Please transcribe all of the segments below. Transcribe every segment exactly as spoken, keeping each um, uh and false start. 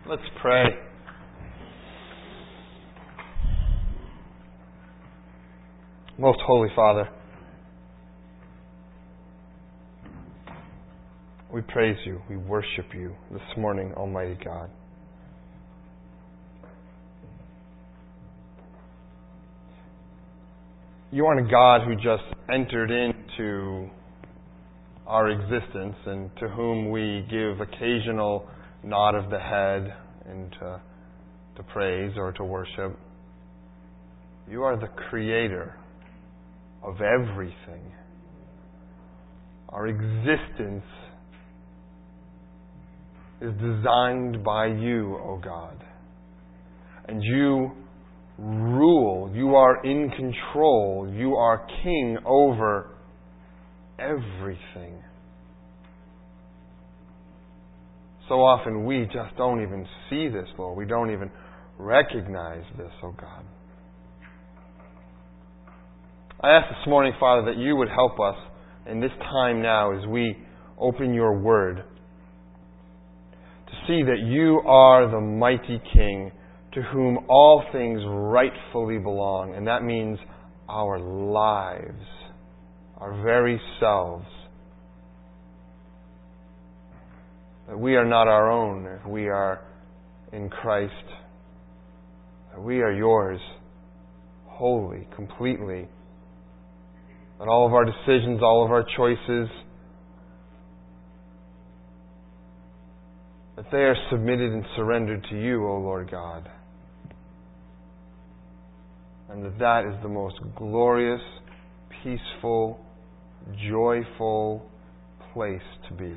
Let's pray. Most Holy Father, we praise you, we worship you this morning, Almighty God. You aren't a God who just entered into our existence and to whom we give occasional nod of the head and to, to praise or to worship. You are the creator of everything. Our existence is designed by you, O God. And you rule. You are in control. You are king over everything. So often we just don't even see this, Lord. We don't even recognize this, oh God. I ask this morning, Father, that you would help us in this time now as we open your word to see that you are the mighty King to whom all things rightfully belong. And that means our lives, our very selves. That we are not our own if we are in Christ. That we are yours wholly, completely. That all of our decisions, all of our choices, that they are submitted and surrendered to you, O Lord God. And that that is the most glorious, peaceful, joyful place to be.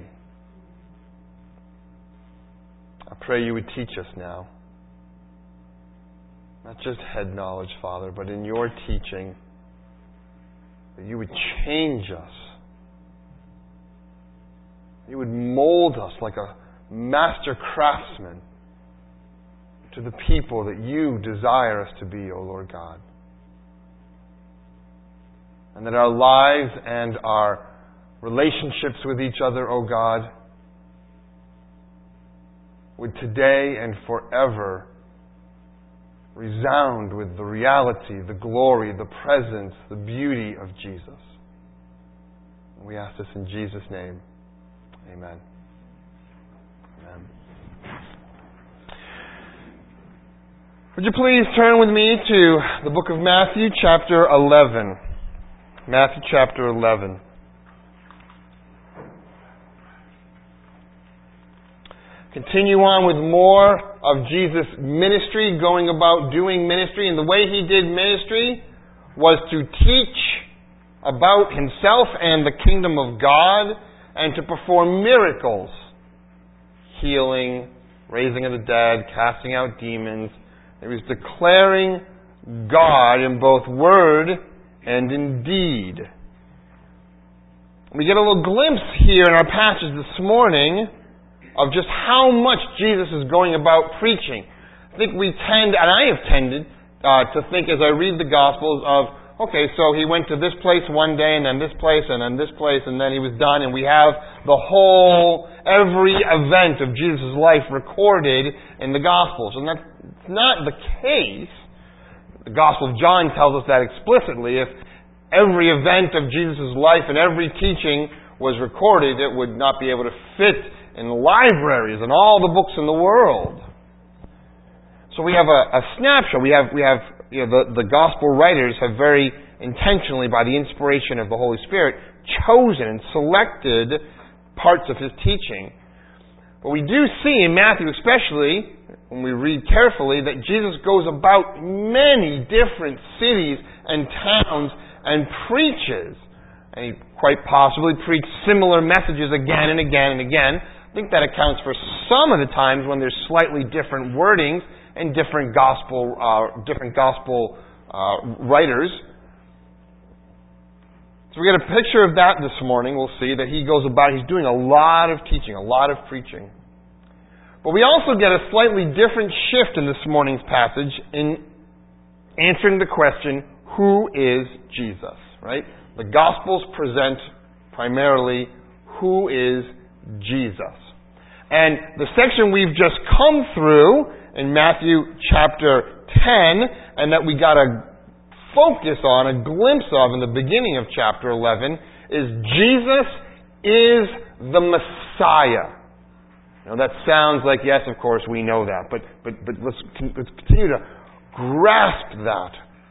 I pray you would teach us now. Not just head knowledge, Father, but in your teaching, that you would change us. You would mold us like a master craftsman to the people that you desire us to be, O Lord God. And that our lives and our relationships with each other, O God, would today and forever resound with the reality, the glory, the presence, the beauty of Jesus. And we ask this in Jesus' name. Amen. Amen. Would you please turn with me to the book of Matthew, chapter eleven. Matthew, chapter eleven. Continue on with more of Jesus' ministry, going about doing ministry. And the way he did ministry was to teach about himself and the kingdom of God and to perform miracles. Healing, raising of the dead, casting out demons. He was declaring God in both word and in deed. We get a little glimpse here in our passage this morning of just how much Jesus is going about preaching. I think we tend, and I have tended, uh, to think as I read the Gospels of, okay, so he went to this place one day, and then this place, and then this place, and then he was done, and we have the whole, every event of Jesus' life recorded in the Gospels. And that's not the case. The Gospel of John tells us that explicitly. If every event of Jesus' life and every teaching was recorded, it would not be able to fit in libraries and all the books in the world. So we have a, a snapshot. We have, we have, you know, the, the gospel writers have very intentionally, by the inspiration of the Holy Spirit, chosen and selected parts of his teaching. But we do see in Matthew especially, when we read carefully, that Jesus goes about many different cities and towns and preaches. And he quite possibly preached similar messages again and again and again. I think that accounts for some of the times when there's slightly different wordings and different gospel, uh, different gospel uh, writers. So we get a picture of that this morning. We'll see that he goes about, he's doing a lot of teaching, a lot of preaching. But we also get a slightly different shift in this morning's passage in answering the question, who is Jesus? Right? The Gospels present primarily who is Jesus. And the section we've just come through in Matthew chapter ten, and that we got a focus on, a glimpse of in the beginning of chapter eleven, is Jesus is the Messiah. Now that sounds like, yes, of course, we know that, but but but let's, let's continue to grasp that.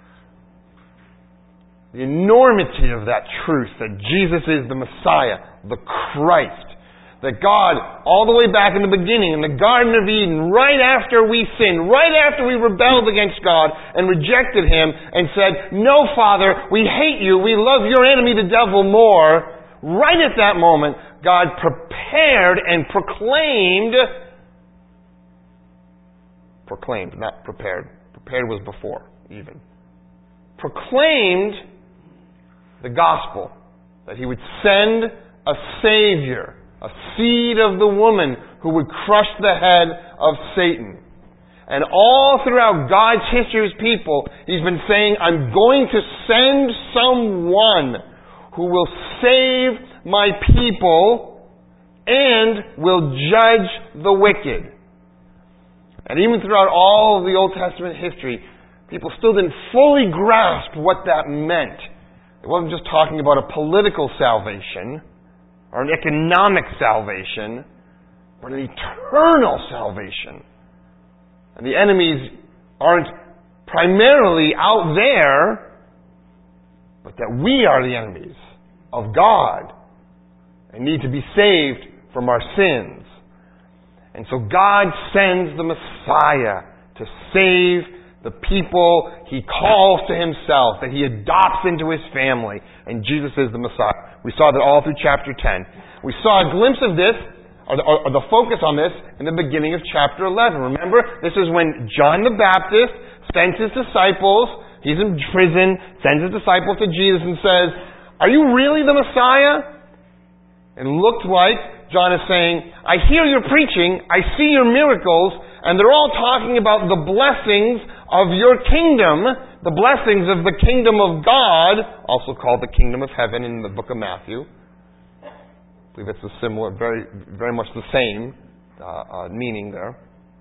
The enormity of that truth, that Jesus is the Messiah, the Christ. That God, all the way back in the beginning, in the Garden of Eden, right after we sinned, right after we rebelled against God and rejected Him and said, "No, Father, we hate you, we love your enemy, the devil, more," right at that moment, God prepared and proclaimed, proclaimed, not prepared, prepared was before, even, proclaimed the gospel, that He would send a Savior, a seed of the woman who would crush the head of Satan. And all throughout God's history of His people, He's been saying, "I'm going to send someone who will save my people and will judge the wicked." And even throughout all of the Old Testament history, people still didn't fully grasp what that meant. It wasn't just talking about a political salvation or an economic salvation, but an eternal salvation. And the enemies aren't primarily out there, but that we are the enemies of God and need to be saved from our sins. And so God sends the Messiah to save the people He calls to Himself, that He adopts into His family. And Jesus is the Messiah. We saw that all through chapter ten. We saw a glimpse of this, or the, or the focus on this, in the beginning of chapter eleven. Remember, this is when John the Baptist sends his disciples, he's in prison, sends his disciples to Jesus and says, "Are you really the Messiah?" It looked like John is saying, "I hear you're preaching, I see your miracles, and they're all talking about the blessings of your kingdom, the blessings of the kingdom of God," also called the kingdom of heaven in the book of Matthew. I believe it's a similar, very, very much the same uh, uh, meaning there.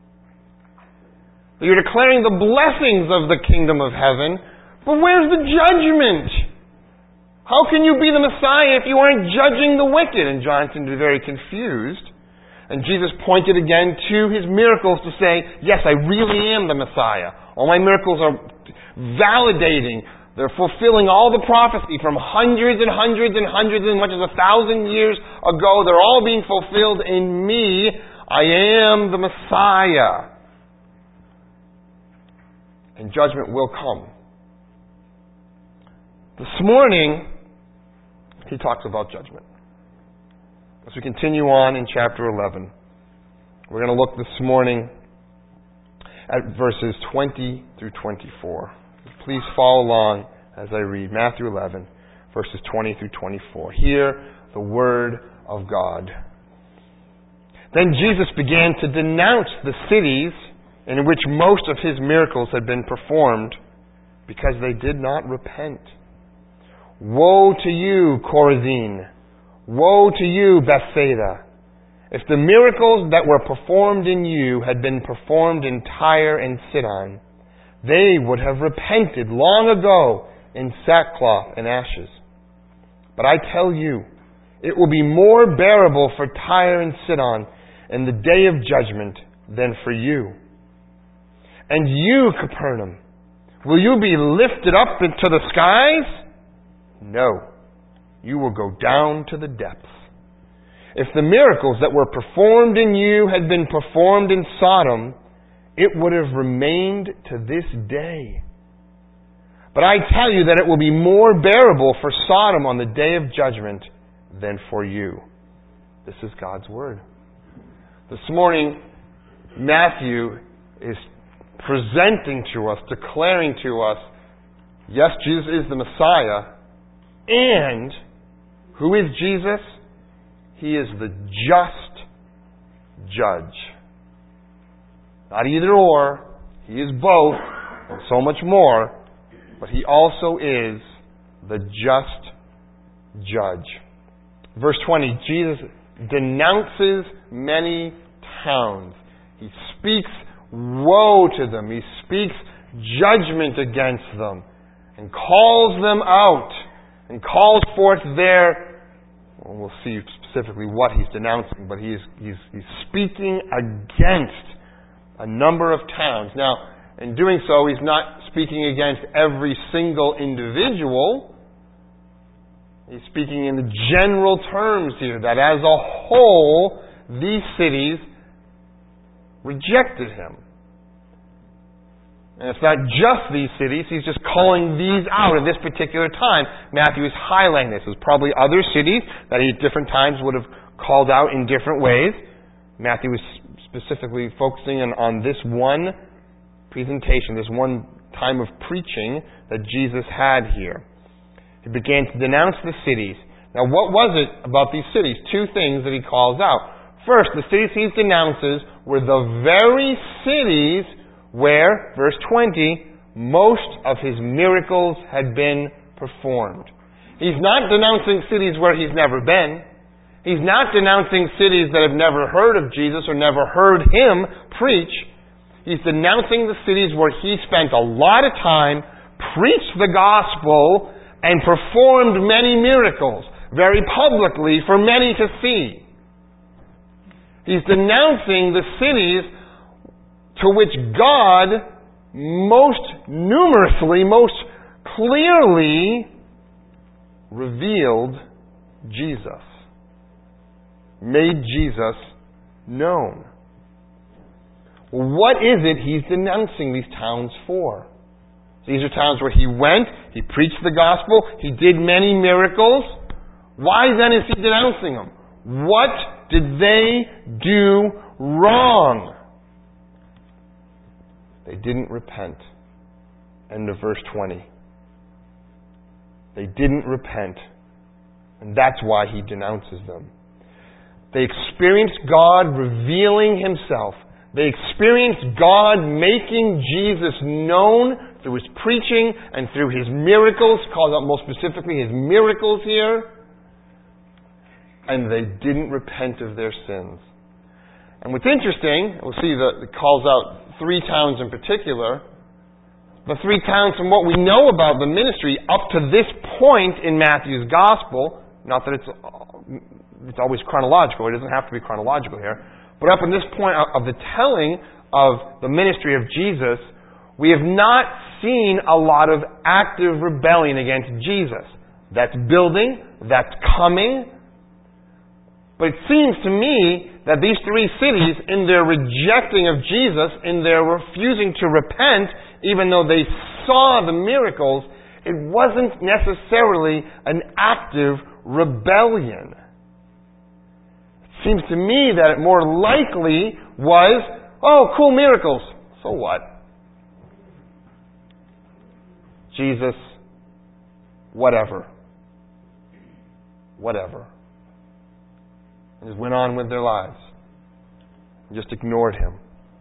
You're declaring the blessings of the kingdom of heaven, but where's the judgment? How can you be the Messiah if you aren't judging the wicked? And John seemed to be very confused. And Jesus pointed again to His miracles to say, "Yes, I really am the Messiah. All my miracles are validating. They're fulfilling all the prophecy from hundreds and hundreds and hundreds and much as a thousand years ago. They're all being fulfilled in me. I am the Messiah." And judgment will come. This morning, He talks about judgment. As we continue on in chapter eleven, we're going to look this morning at verses twenty through twenty-four. Please follow along as I read Matthew eleven, verses twenty through twenty-four. Hear the word of God. Then Jesus began to denounce the cities in which most of His miracles had been performed, because they did not repent. "Woe to you, Chorazin! Woe to you, Bethsaida! If the miracles that were performed in you had been performed in Tyre and Sidon, they would have repented long ago in sackcloth and ashes. But I tell you, it will be more bearable for Tyre and Sidon in the day of judgment than for you. And you, Capernaum, will you be lifted up into the skies? No. You will go down to the depths. If the miracles that were performed in you had been performed in Sodom, it would have remained to this day. But I tell you that it will be more bearable for Sodom on the day of judgment than for you." This is God's Word. This morning, Matthew is presenting to us, declaring to us, yes, Jesus is the Messiah, and who is Jesus? He is the just judge. Not either or. He is both, and so much more. But He also is the just judge. Verse twenty, Jesus denounces many towns. He speaks woe to them. He speaks judgment against them and calls them out and calls forth their, well, we'll see specifically what he's denouncing, but he's, he's, he's speaking against a number of towns. Now, in doing so, he's not speaking against every single individual. He's speaking in the general terms here, that as a whole, these cities rejected him. And it's not just these cities, he's just calling these out at this particular time. Matthew is highlighting this. There's probably other cities that he at different times would have called out in different ways. Matthew was specifically focusing on, on this one presentation, this one time of preaching that Jesus had here. He began to denounce the cities. Now, what was it about these cities? Two things that he calls out. First, the cities he denounces were the very cities where, verse twenty, most of his miracles had been performed. He's not denouncing cities where he's never been. He's not denouncing cities that have never heard of Jesus or never heard him preach. He's denouncing the cities where he spent a lot of time, preached the gospel, and performed many miracles, very publicly, for many to see. He's denouncing the cities to which God most numerously, most clearly revealed Jesus. Made Jesus known. What is it he's denouncing these towns for? These are towns where he went, he preached the gospel, he did many miracles. Why then is he denouncing them? What did they do wrong? They didn't repent. End of verse twenty. They didn't repent. And that's why he denounces them. They experienced God revealing himself. They experienced God making Jesus known through his preaching and through his miracles, called out most specifically his miracles here. And they didn't repent of their sins. And what's interesting, we'll see that it calls out three towns in particular. The three towns, from what we know about the ministry up to this point in Matthew's gospel, not that it's it's always chronological, it doesn't have to be chronological here, but up to this point of the telling of the ministry of Jesus, we have not seen a lot of active rebellion against Jesus. That's building, that's coming. But it seems to me that these three cities, in their rejecting of Jesus, in their refusing to repent, even though they saw the miracles, it wasn't necessarily an active rebellion. It seems to me that it more likely was, oh, cool miracles. So what? Jesus, whatever. Whatever. And just went on with their lives. And just ignored him.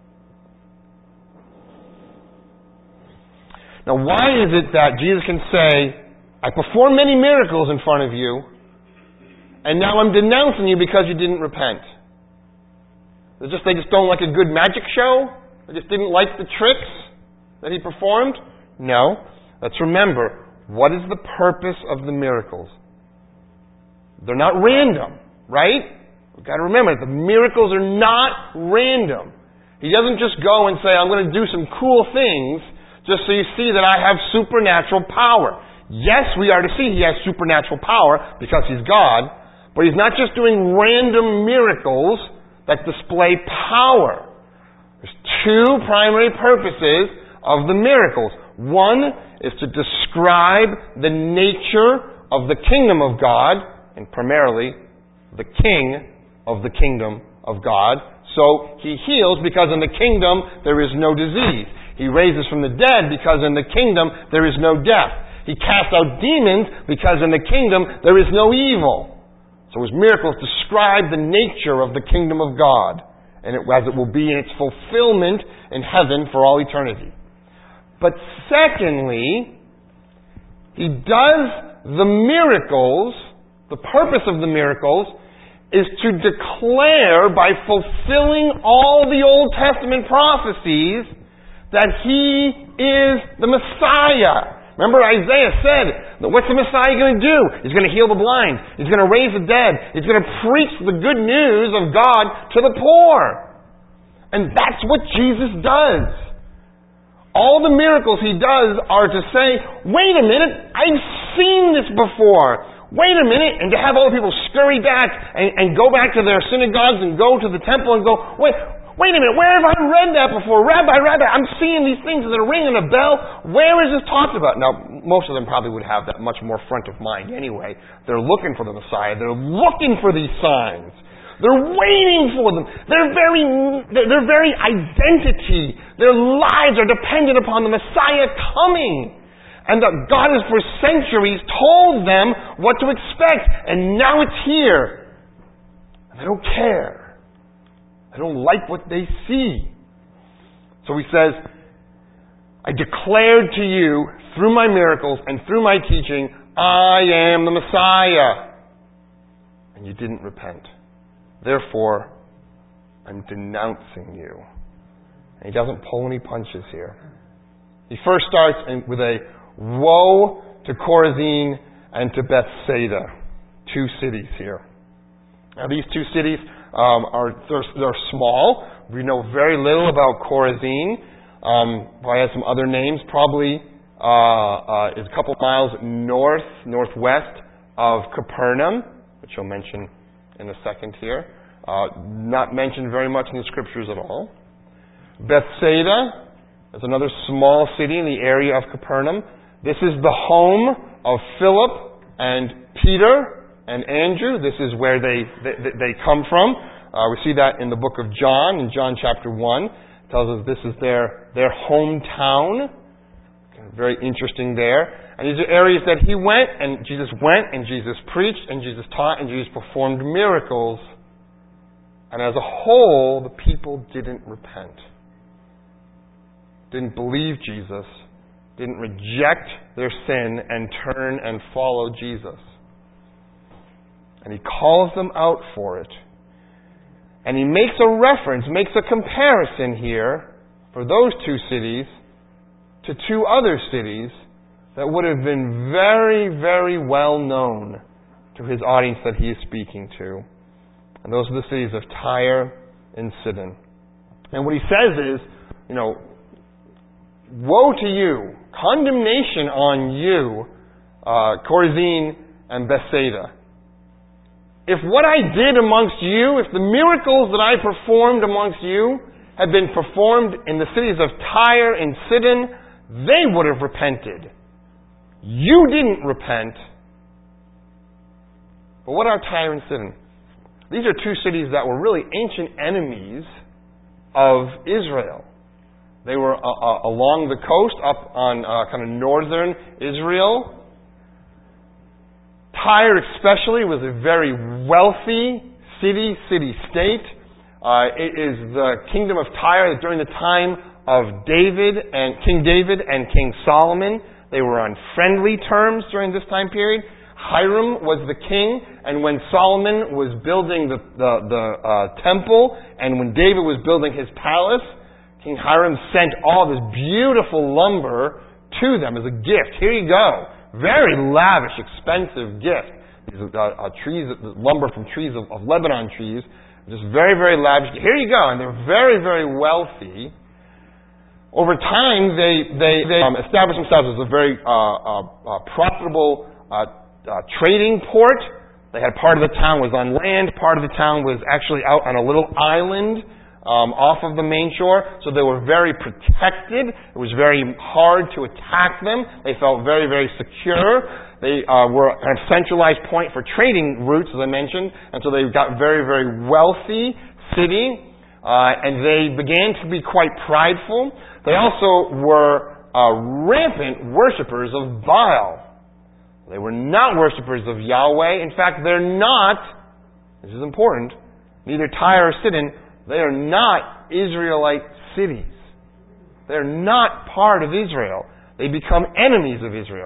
Now, why is it that Jesus can say, I performed many miracles in front of you, and now I'm denouncing you because you didn't repent? They just, they just don't like a good magic show? They just didn't like the tricks that he performed? No. Let's remember, what is the purpose of the miracles? They're not random, right? We've got to remember, the miracles are not random. He doesn't just go and say, I'm going to do some cool things just so you see that I have supernatural power. Yes, we are to see he has supernatural power because he's God, but he's not just doing random miracles that display power. There's two primary purposes of the miracles. One is to describe the nature of the kingdom of God, and primarily the king of the kingdom of God. So he heals because in the kingdom there is no disease. He raises from the dead because in the kingdom there is no death. He casts out demons because in the kingdom there is no evil. So his miracles describe the nature of the kingdom of God, and it, as it will be in its fulfillment in heaven for all eternity. But secondly, he does the miracles, the purpose of the miracles, is to declare by fulfilling all the Old Testament prophecies that He is the Messiah. Remember Isaiah said, what's the Messiah going to do? He's going to heal the blind. He's going to raise the dead. He's going to preach the good news of God to the poor. And that's what Jesus does. All the miracles He does are to say, wait a minute, I've seen this before. Wait a minute, and to have all the people scurry back and, and go back to their synagogues and go to the temple and go, wait, wait a minute, where have I read that before? Rabbi, Rabbi, I'm seeing these things that are ringing a bell. Where is this talked about? Now, most of them probably would have that much more front of mind anyway. They're looking for the Messiah. They're looking for these signs. They're waiting for them. Their very, their very identity, their lives are dependent upon the Messiah coming. And that God has for centuries told them what to expect. And now it's here. And they don't care. They don't like what they see. So He says, I declared to you through my miracles and through my teaching, I am the Messiah. And you didn't repent. Therefore, I'm denouncing you. And He doesn't pull any punches here. He first starts in, with a woe to Chorazin and to Bethsaida, two cities here. Now these two cities um, are they're, they're small. We know very little about Chorazin. Um, probably has some other names. Probably uh, uh, is a couple miles north, northwest of Capernaum, which I'll mention in a second here. Uh, not mentioned very much in the Scriptures at all. Bethsaida is another small city in the area of Capernaum. This is the home of Philip and Peter and Andrew. This is where they they, they come from. Uh, we see that in the book of John, in John chapter one. It tells us this is their, their hometown. Very interesting there. And these are areas that He went, and Jesus went, and Jesus preached, and Jesus taught, and Jesus performed miracles. And as a whole, the people didn't repent. Didn't believe Jesus. Didn't reject their sin and turn and follow Jesus. And He calls them out for it. And He makes a reference, makes a comparison here for those two cities to two other cities that would have been very, very well known to His audience that He is speaking to. And those are the cities of Tyre and Sidon. And what He says is, you know, woe to you, condemnation on you, uh, Chorazin and Bethsaida. If what I did amongst you, if the miracles that I performed amongst you had been performed in the cities of Tyre and Sidon, they would have repented. You didn't repent. But what are Tyre and Sidon? These are two cities that were really ancient enemies of Israel. They were uh, uh, along the coast, up on uh, kind of northern Israel. Tyre especially was a very wealthy city, city-state. Uh, it is the kingdom of Tyre that during the time of David and King David and King Solomon, they were on friendly terms during this time period. Hiram was the king, and when Solomon was building the, the, the uh, temple, and when David was building his palace, King Hiram sent all this beautiful lumber to them as a gift. Here you go. Very lavish, expensive gift. These uh, uh, trees, lumber from trees of, of Lebanon trees. Just very, very lavish. Here you go. And they're very, very wealthy. Over time, they, they, they um, established themselves as a very uh, uh, uh, profitable uh, uh, trading port. They had part of the town was on land. Part of the town was actually out on a little island Um, off of the main shore, so they were very protected. It was very hard to attack them. They felt very, very secure. They uh, were a centralized point for trading routes, as I mentioned, and so they got very, very wealthy city, uh, and they began to be quite prideful. They also were uh, rampant worshippers of Baal. They were not worshippers of Yahweh. In fact, they're not, this is important, neither Tyre or Sidon, they are not Israelite cities. They're not part of Israel. They become enemies of Israel.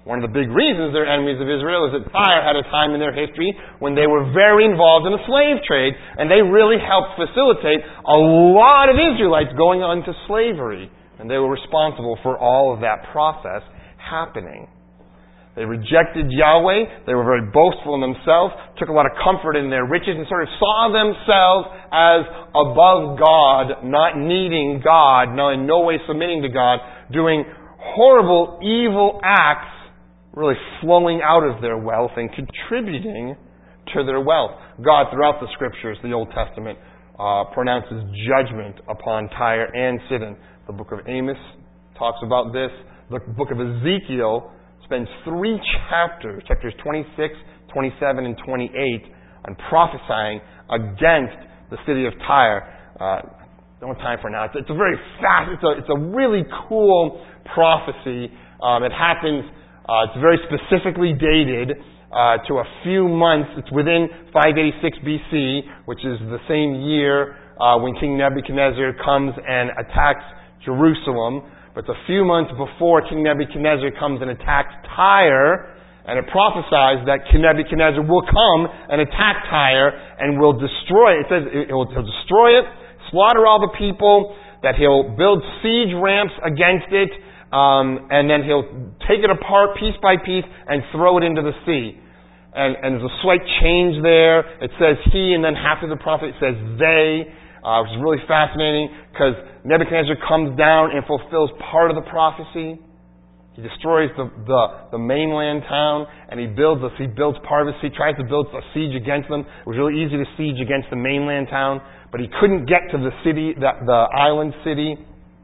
One of the big reasons they're enemies of Israel is that Tyre had a time in their history when they were very involved in the slave trade, and they really helped facilitate a lot of Israelites going on to slavery. And they were responsible for all of that process happening. They rejected Yahweh. They were very boastful in themselves, took a lot of comfort in their riches, and sort of saw themselves as above God, not needing God, no, in no way submitting to God, doing horrible, evil acts, really flowing out of their wealth and contributing to their wealth. God, throughout the Scriptures, the Old Testament, uh, pronounces judgment upon Tyre and Sidon. The book of Amos talks about this. The book of Ezekiel spends three chapters, chapters twenty-six, twenty-seven, and twenty-eight, on prophesying against the city of Tyre. Uh, don't have time for now. It's, it's a very fast, it's a, it's a really cool prophecy. Um, it happens, uh, it's very specifically dated uh, to a few months. It's within five eighty-six B C, which is the same year uh, when King Nebuchadnezzar comes and attacks Jerusalem. But it's a few months before King Nebuchadnezzar comes and attacks Tyre, and it prophesies that King Nebuchadnezzar will come and attack Tyre and will destroy it. It says he'll, he'll destroy it, slaughter all the people, that he'll build siege ramps against it, um, and then he'll take it apart piece by piece and throw it into the sea. And, and there's a slight change there. It says he, and then after the prophet it says they, uh, which is really fascinating because Nebuchadnezzar comes down and fulfills part of the prophecy. He destroys the, the, the mainland town, and he builds a, he builds part of it. He tries to build a siege against them. It was really easy to siege against the mainland town, but he couldn't get to the city, the, the island city.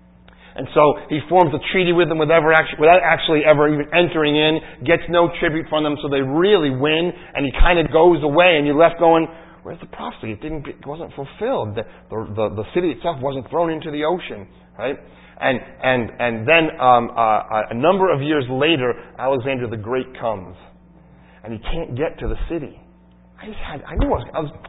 And so he forms a treaty with them without actually, without actually ever even entering in, gets no tribute from them, so they really win, and he kind of goes away, and you're left going, where's the prophecy? It didn't, it wasn't fulfilled. The, the, the city itself wasn't thrown into the ocean, right? And and and then um, uh, a number of years later, Alexander the Great comes, and he can't get to the city. I just had, I knew I was, I was,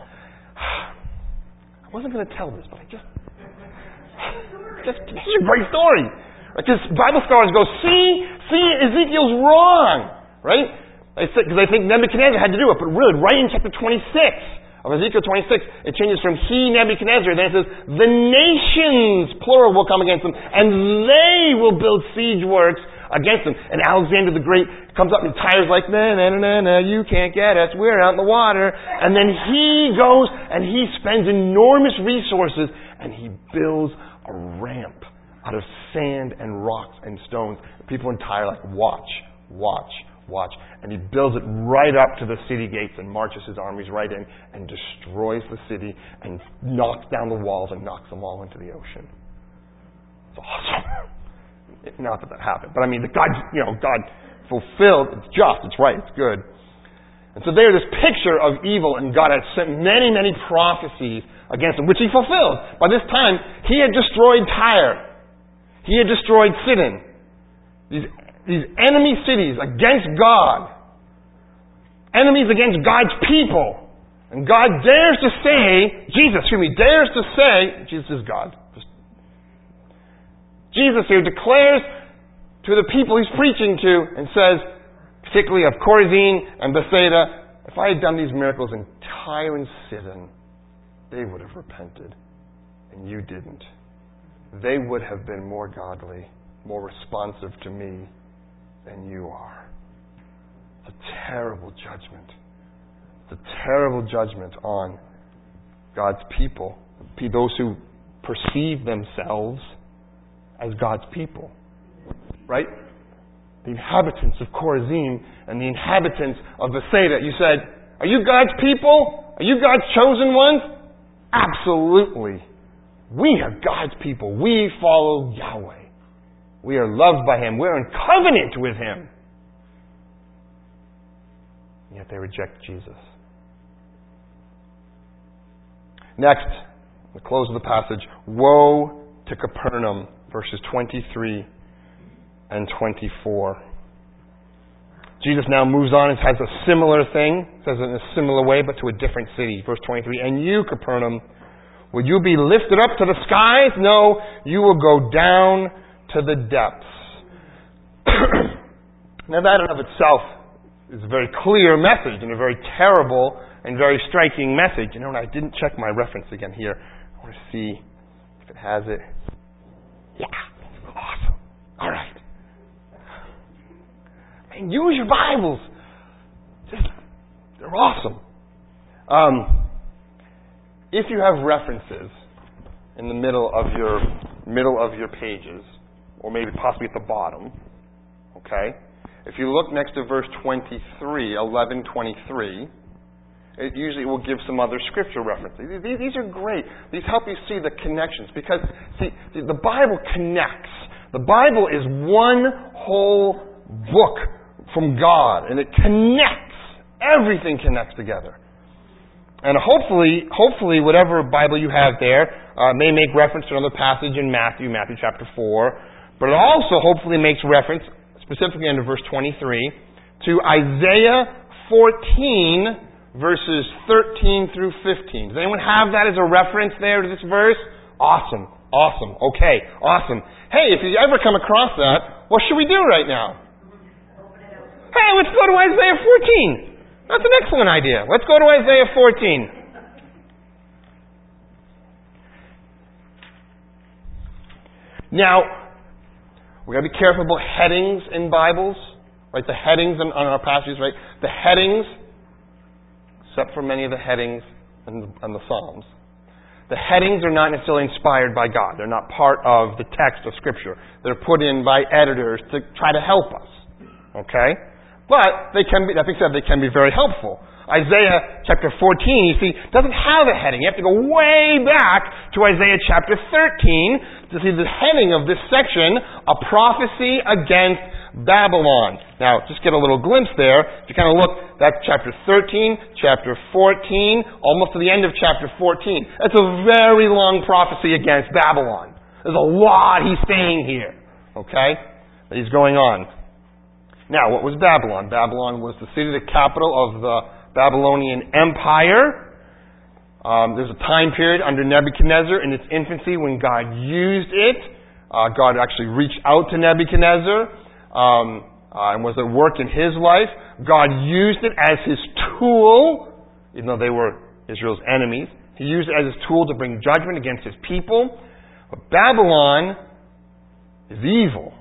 I wasn't going to tell this, but I just. Just, this is a great story. Because Bible scholars go, see, see, Ezekiel's wrong, right? Because they think Nebuchadnezzar had to do it, but really, right in chapter twenty-six of Ezekiel twenty-six, it changes from he, Nebuchadnezzar, then it says, the nations, plural, will come against them, and they will build siege works against them. And Alexander the Great comes up and Tyre's like, no, no, no, no, no, you can't get us, we're out in the water. And then he goes and he spends enormous resources and he builds a ramp out of sand and rocks and stones. People in Tyre are like, watch, watch, watch. And he builds it right up to the city gates and marches his armies right in and destroys the city and knocks down the walls and knocks them all into the ocean. It's awesome. Not that that happened, but I mean, the God, you know, God fulfilled. It's just, it's right, it's good. And so there, this picture of evil, and God had sent many, many prophecies against him, which he fulfilled. By this time, he had destroyed Tyre. He had destroyed Sidon. These, these enemy cities against God. Enemies against God's people. And God dares to say, Jesus, excuse me, dares to say, Jesus is God. Jesus here declares to the people he's preaching to and says, particularly of Chorazin and Bethsaida, if I had done these miracles in Tyre and Sidon, they would have repented, and you didn't. They would have been more godly, more responsive to me than you are. It's a terrible judgment. It's a terrible judgment on God's people, those who perceive themselves as God's people. Right? The inhabitants of Chorazin and the inhabitants of Bethsaida. You said, are you God's people? Are you God's chosen ones? Absolutely. We are God's people. We follow Yahweh. We are loved by Him. We're in covenant with Him. And yet they reject Jesus. Next, the close of the passage. Woe to Capernaum, verses twenty-three and twenty-four. Jesus now moves on and has a similar thing, says it in a similar way, but to a different city. Verse twenty-three, and you, Capernaum, will you be lifted up to the skies? No, you will go down to the depths. Now that in of itself is a very clear message and a very terrible and very striking message. You know, and I didn't check my reference again here. I want to see if it has it. Yeah. Awesome. All right. Man, use your Bibles. Just, they're awesome. Um, if you have references in the middle of your middle of your pages, or maybe possibly at the bottom, okay? If you look next to verse twenty-three, eleven twenty-three, it usually will give some other scripture references. These, these are great. These help you see the connections. Because, see, the Bible connects. The Bible is one whole book from God. And it connects. Everything connects together. And hopefully, hopefully, whatever Bible you have there uh, may make reference to another passage in Matthew, Matthew chapter four. But it also hopefully makes reference, specifically under verse twenty-three, to Isaiah fourteen, verses thirteen through fifteen. Does anyone have that as a reference there to this verse? Awesome. Awesome. Okay. Awesome. Hey, if you ever come across that, what should we do right now? Hey, let's go to Isaiah fourteen. That's an excellent idea. Let's go to Isaiah fourteen. Now, we got to be careful about headings in Bibles, right? The headings on, on our passages, right? The headings, except for many of the headings in the, in the Psalms, the headings are not necessarily inspired by God. They're not part of the text of Scripture. They're put in by editors to try to help us. Okay? But they can be, that being said, they can be very helpful. Isaiah chapter fourteen, you see, doesn't have a heading. You have to go way back to Isaiah chapter thirteen to see the heading of this section, a prophecy against Babylon. Now, just get a little glimpse there. If you kind of look, that's chapter thirteen, chapter fourteen, almost to the end of chapter fourteen. That's a very long prophecy against Babylon. There's a lot he's saying here. Okay? That he's going on. Now, what was Babylon? Babylon was the city, the capital of the Babylonian Empire. Um, there's a time period under Nebuchadnezzar in its infancy when God used it. Uh, God actually reached out to Nebuchadnezzar um, uh, and was at work in his life. God used it as his tool, even though they were Israel's enemies. He used it as his tool to bring judgment against his people. But Babylon is evil.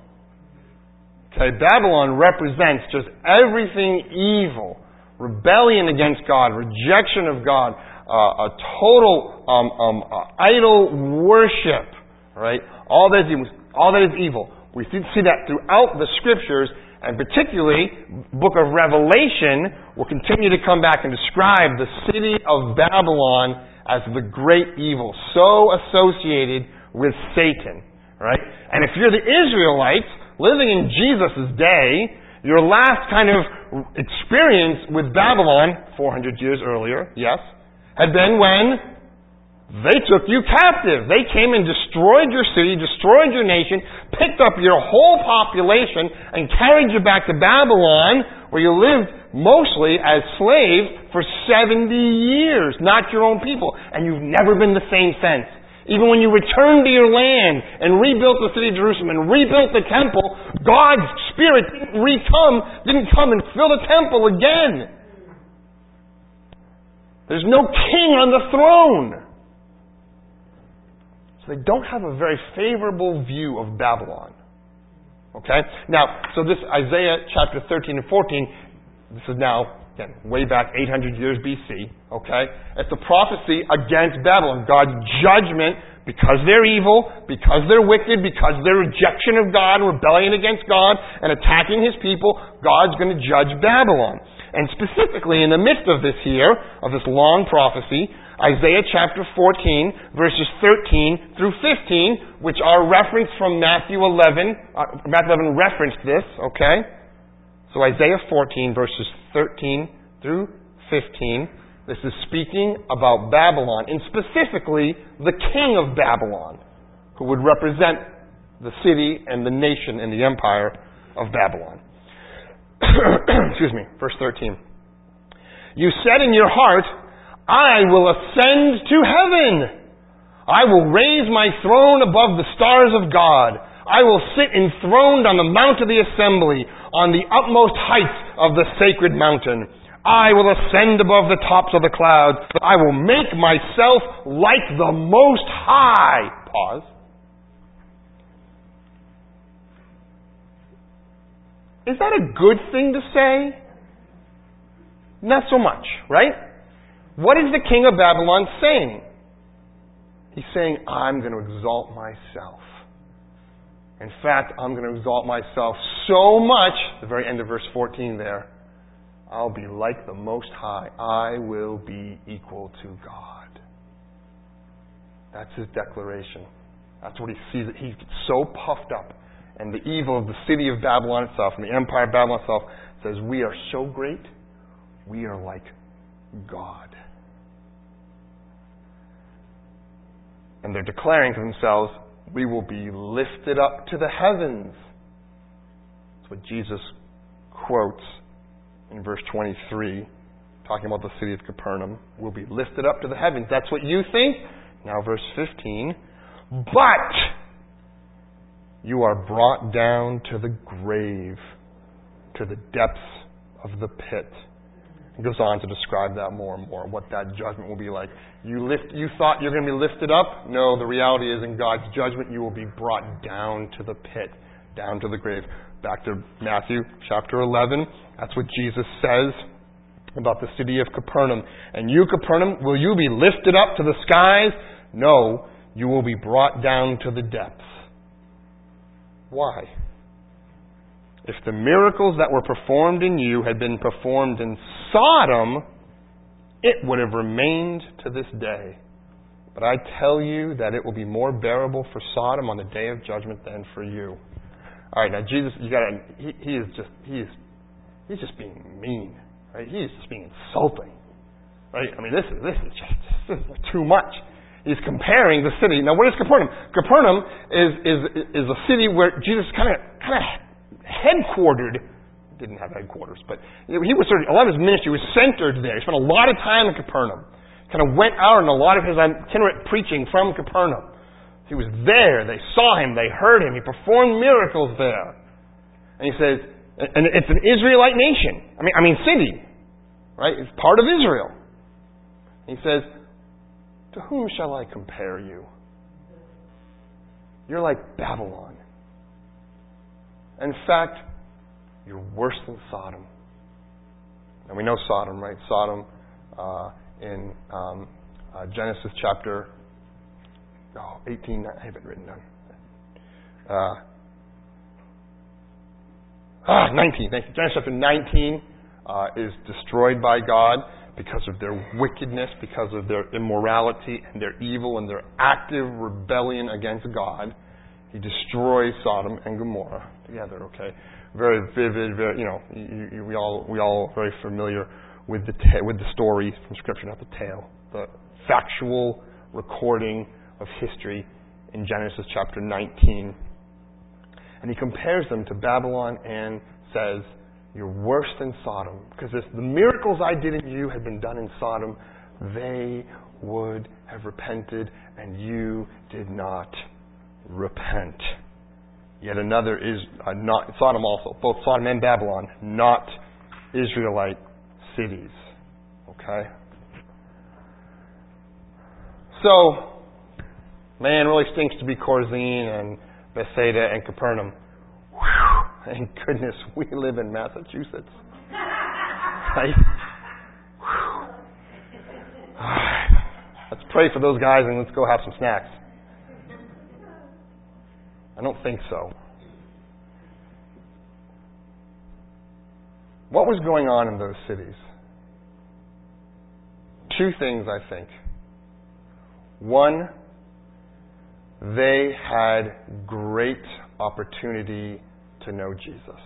Okay, Babylon represents just everything evil. Rebellion against God, rejection of God, uh, a total um, um, uh, idol worship, right? All that is evil. All that is evil. We see that throughout the Scriptures, and particularly book of Revelation will continue to come back and describe the city of Babylon as the great evil, so associated with Satan, right? And if you're the Israelites living in Jesus' day, your last kind of experience with Babylon, four hundred years earlier, yes, had been when they took you captive. They came and destroyed your city, destroyed your nation, picked up your whole population, and carried you back to Babylon, where you lived mostly as slaves for seventy years, not your own people. And you've never been the same since. Even when you returned to your land and rebuilt the city of Jerusalem and rebuilt the temple, God's Spirit didn't re-come, didn't come and fill the temple again. There's no king on the throne. So they don't have a very favorable view of Babylon. Okay? Now, so this Isaiah chapter thirteen and fourteen, this is now, again, way back eight hundred years B C, okay? It's a prophecy against Babylon. God's judgment because they're evil, because they're wicked, because their rejection of God, rebellion against God, and attacking His people, God's going to judge Babylon. And specifically in the midst of this here, of this long prophecy, Isaiah chapter fourteen, verses thirteen through fifteen, which are referenced from Matthew eleven. Uh, Matthew eleven referenced this, okay? So Isaiah fourteen, verses thirteen through fifteen, this is speaking about Babylon, and specifically the king of Babylon, who would represent the city and the nation and the empire of Babylon. Excuse me, verse thirteen. You said in your heart, I will ascend to heaven. I will raise my throne above the stars of God. I will sit enthroned on the mount of the assembly, on the utmost heights of the sacred mountain. I will ascend above the tops of the clouds. I will make myself like the Most High. Pause. Is that a good thing to say? Not so much, right? What is the king of Babylon saying? He's saying, I'm going to exalt myself. In fact, I'm going to exalt myself so much, the very end of verse fourteen there, I'll be like the Most High. I will be equal to God. That's his declaration. That's what he sees. He's so puffed up. And the evil of the city of Babylon itself, and the empire of Babylon itself, says, we are so great, we are like God. And they're declaring to themselves, we will be lifted up to the heavens. That's what Jesus quotes in verse twenty-three, talking about the city of Capernaum. We'll be lifted up to the heavens. That's what you think? Now verse fifteen. But you are brought down to the grave, to the depths of the pit. He goes on to describe that more and more, what that judgment will be like. You lift, you thought you're going to be lifted up? No, the reality is in God's judgment you will be brought down to the pit, down to the grave. Back to Matthew chapter eleven. That's what Jesus says about the city of Capernaum. And you, Capernaum, will you be lifted up to the skies? No, you will be brought down to the depths. Why? If the miracles that were performed in you had been performed in Sodom, it would have remained to this day. But I tell you that it will be more bearable for Sodom on the day of judgment than for you. All right, now Jesus, you got to. He, he is just he is he's just being mean, right? He is just being insulting, right? I mean, this is this is just this is too much. He's comparing the city. Now, what is Capernaum? Capernaum is is is a city where Jesus kind of kind of headquartered. Didn't have headquarters, but he was sort of, a lot of his ministry was centered there. He spent a lot of time in Capernaum. Kind of went out in a lot of his itinerant preaching from Capernaum. He was there. They saw him. They heard him. He performed miracles there. And he says, and it's an Israelite nation. I mean, I mean city, right? It's part of Israel. He says, to whom shall I compare you? You're like Babylon. In fact, you're worse than Sodom. And we know Sodom, right? Sodom uh, in um, uh, Genesis chapter oh, eighteen. I have it written down. Uh, ah, nineteen. Thank you. Genesis chapter nineteen uh, is destroyed by God because of their wickedness, because of their immorality and their evil and their active rebellion against God. He destroys Sodom and Gomorrah together. Okay, very vivid. Very, you know, you, you, we all we all are very familiar with the ta- with the story from Scripture, not the tale, the factual recording of history in Genesis chapter nineteen. And he compares them to Babylon and says, "You're worse than Sodom, because if the miracles I did in you had been done in Sodom, they would have repented, and you did not repent." Yet another is uh, not Sodom also, both Sodom and Babylon, not Israelite cities. Okay? So, man, it really stinks to be Chorazin and Bethsaida and Capernaum. Whew, thank goodness we live in Massachusetts. Right? Whew. Let's pray for those guys and let's go have some snacks. I don't think so. What was going on in those cities? Two things, I think. One, they had great opportunity to know Jesus.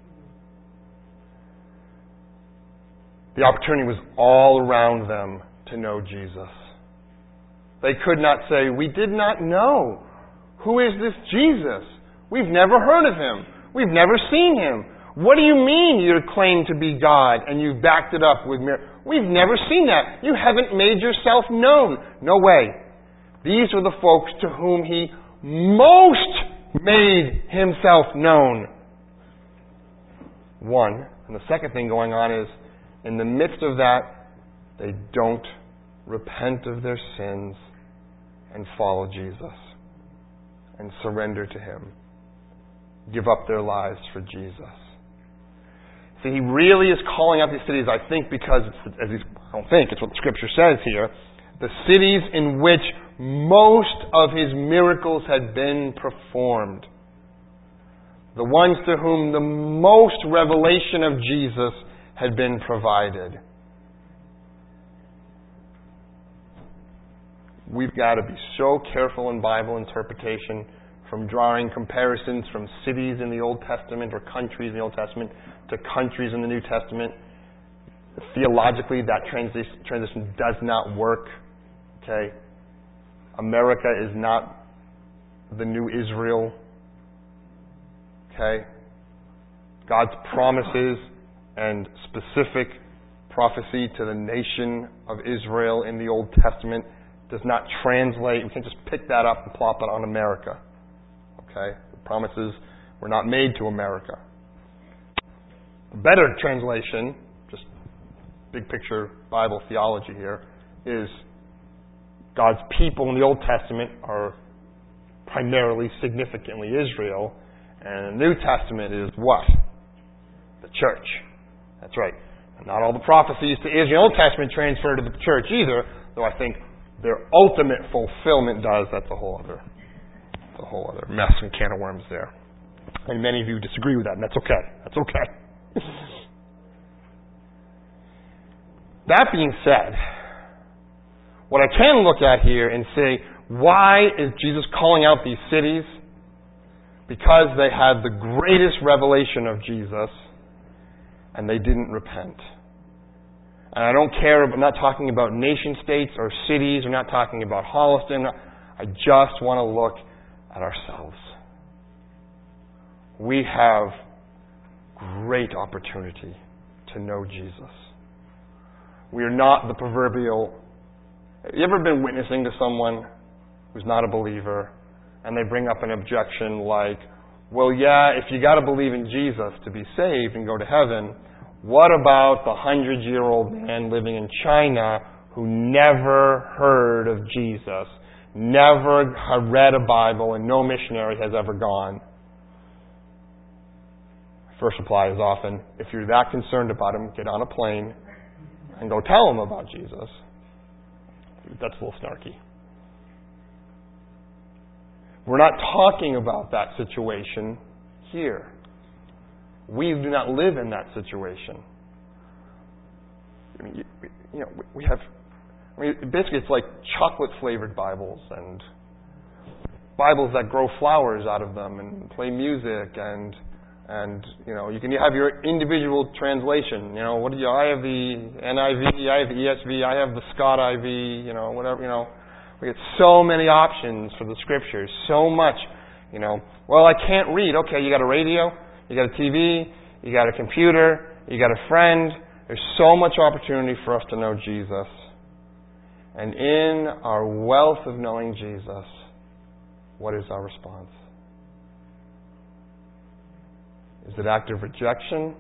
The opportunity was all around them to know Jesus. They could not say, "We did not know. Who is this Jesus? We've never heard of him. We've never seen him. What do you mean you claim to be God and you've backed it up with miracles? We've never seen that. You haven't made yourself known." No way. These were the folks to whom he most made himself known. One. And the second thing going on is, in the midst of that, they don't repent of their sins and follow Jesus and surrender to Him. Give up their lives for Jesus. See, He really is calling out these cities, I think, because, it's, as he's, I don't think, it's what the Scripture says here, the cities in which most of His miracles had been performed. The ones to whom the most revelation of Jesus had been provided. We've got to be so careful in Bible interpretation from drawing comparisons from cities in the Old Testament or countries in the Old Testament to countries in the New Testament. Theologically, that transition, transition does not work. Okay? America is not the new Israel. Okay? God's promises and specific prophecy to the nation of Israel in the Old Testament does not translate. We can't just pick that up and plop it on America. Okay? The promises were not made to America. A better translation, just big picture Bible theology here, is God's people in the Old Testament are primarily, significantly Israel, and the New Testament is what? The church. That's right. And not all the prophecies to Israel in the Old Testament transfer to the church either, though I think their ultimate fulfillment does. That's a whole other, a whole other mess and can of worms there. And many of you disagree with that, and that's okay. That's okay. That being said, what I can look at here and say, why is Jesus calling out these cities? Because they had the greatest revelation of Jesus, and they didn't repent. And I don't care, I'm not talking about nation states or cities, I'm not talking about Holliston. I just want to look at ourselves. We have great opportunity to know Jesus. We are not the proverbial... Have you ever been witnessing to someone who's not a believer, and they bring up an objection like, well, yeah, if you got to believe in Jesus to be saved and go to heaven, what about the hundred-year-old man living in China who never heard of Jesus, never read a Bible, and no missionary has ever gone? My first reply is often, if you're that concerned about him, get on a plane and go tell him about Jesus. That's a little snarky. We're not talking about that situation here. We do not live in that situation. I mean, you, you know, we have, I mean, basically it's like chocolate-flavored Bibles and Bibles that grow flowers out of them and play music and, and you know, you can have your individual translation. You know, what do you, I have the N I V, I have the E S V, I have the Scott I V, you know, whatever, you know. We get so many options for the Scriptures, so much, you know. Well, I can't read. Okay, you got a radio, you got a T V, you got a computer, you got a friend. There's so much opportunity for us to know Jesus. And in our wealth of knowing Jesus, what is our response? Is it active rejection?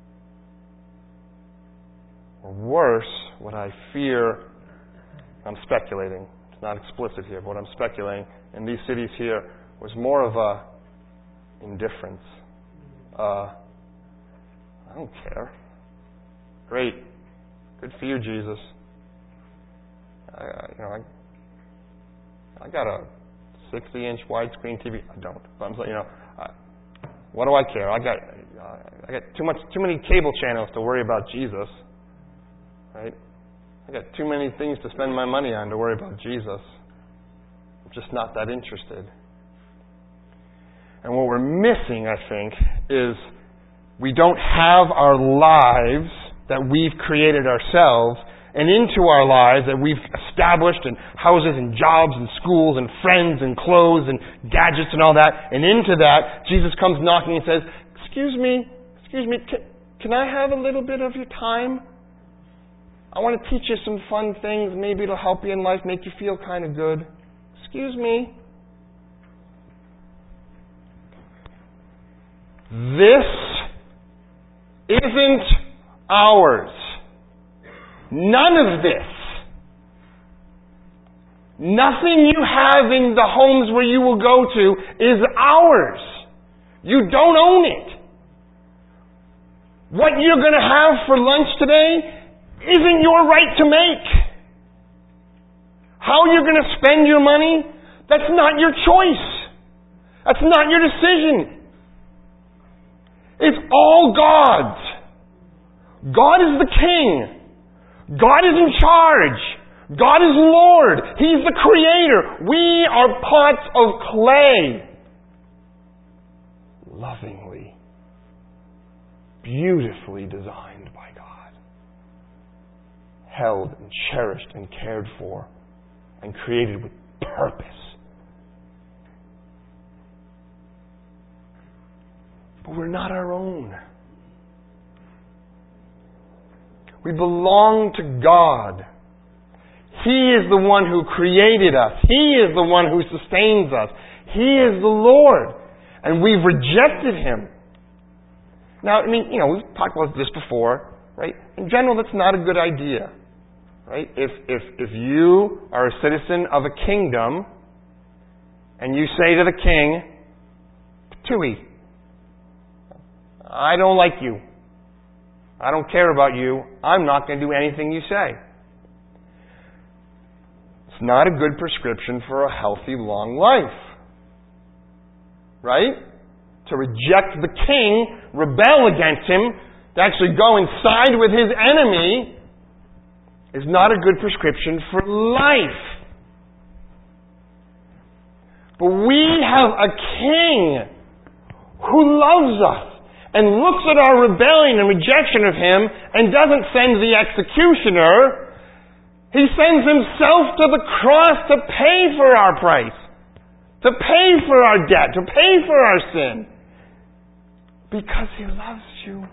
Or worse, what I fear, I'm speculating, it's not explicit here, but what I'm speculating in these cities here was more of a indifference. Uh, I don't care. Great. Good for you, Jesus. I, you know, I, I got a sixty-inch widescreen T V. I don't. But I'm saying, you know, I, what do I care? I got, uh, I got too much, too many cable channels to worry about Jesus. Right? I got too many things to spend my money on to worry about Jesus. I'm just not that interested. And what we're missing, I think, is we don't have our lives that we've created ourselves and into our lives that we've established and houses and jobs and schools and friends and clothes and gadgets and all that. And into that, Jesus comes knocking and says, excuse me, excuse me, can, can I have a little bit of your time? I want to teach you some fun things. Maybe it'll help you in life, make you feel kind of good. Excuse me. This isn't ours. None of this. Nothing you have in the homes where you will go to is ours. You don't own it. What you're going to have for lunch today isn't your right to make. How you're going to spend your money, that's not your choice. That's not your decision. It's all God's. God is the King. God is in charge. God is Lord. He's the Creator. We are pots of clay. Lovingly, beautifully designed by God. Held and cherished and cared for and created with purpose. But we're not our own. We belong to God. He is the one who created us. He is the one who sustains us. He is the Lord. And we've rejected Him. Now, I mean, you know, we've talked about this before, right? In general, that's not a good idea, right? If, if, if you are a citizen of a kingdom and you say to the king, Tui, I don't like you. I don't care about you. I'm not going to do anything you say. It's not a good prescription for a healthy, long life. Right? To reject the king, rebel against him, to actually go and side with his enemy is not a good prescription for life. But we have a king who loves us and looks at our rebellion and rejection of him and doesn't send the executioner. He sends himself to the cross to pay for our price. To pay for our debt, to pay for our sin. Because He loves you.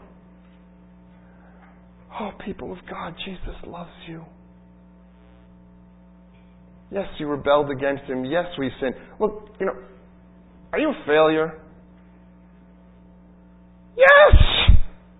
Oh, people of God, Jesus loves you. Yes, you rebelled against Him. Yes, we sinned. Look, you know, are you a failure? Yes!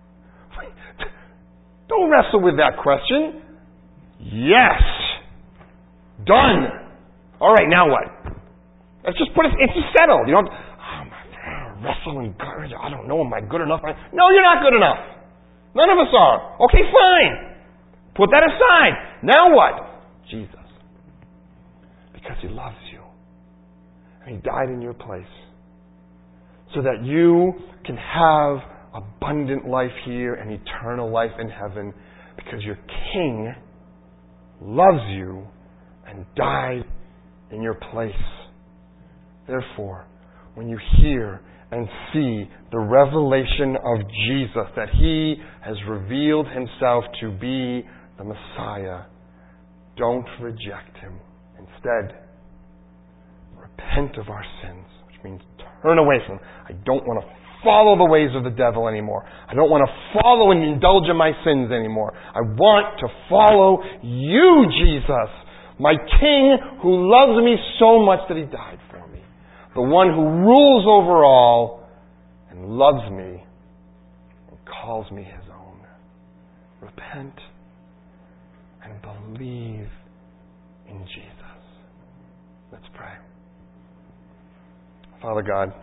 Don't wrestle with that question. Yes. Done. All right, now what? Let's just put it, it's just settled. You don't, oh my, wrestle and courage. I don't know, am I good enough? No, you're not good enough. None of us are. Okay, fine. Put that aside. Now what? Jesus. Because He loves you. And He died in your place. So that you can have abundant life here and eternal life in heaven. Because your King loves you and died in your place. Therefore, when you hear and see the revelation of Jesus, that He has revealed Himself to be the Messiah, don't reject Him. Instead, repent of our sins, which means turn away from Him. I don't want to follow the ways of the devil anymore. I don't want to follow and indulge in my sins anymore. I want to follow You, Jesus, my King who loves me so much that He died for me. The one who rules over all and loves me and calls me His own. Repent and believe in Jesus. Let's pray. Father God,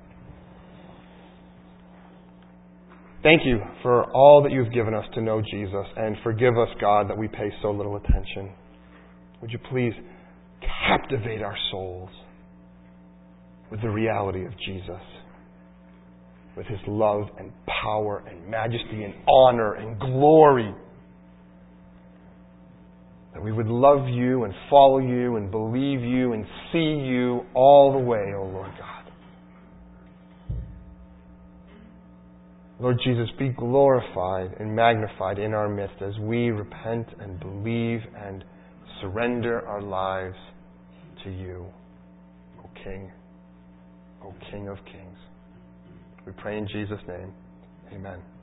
thank You for all that You've given us to know Jesus, and forgive us, God, that we pay so little attention. Would You please captivate our souls with the reality of Jesus, with His love and power and majesty and honor and glory. That we would love You and follow You and believe You and see You all the way, O Lord God. Lord Jesus, be glorified and magnified in our midst as we repent and believe and surrender our lives to You, O King. O King of Kings. We pray in Jesus' name. Amen.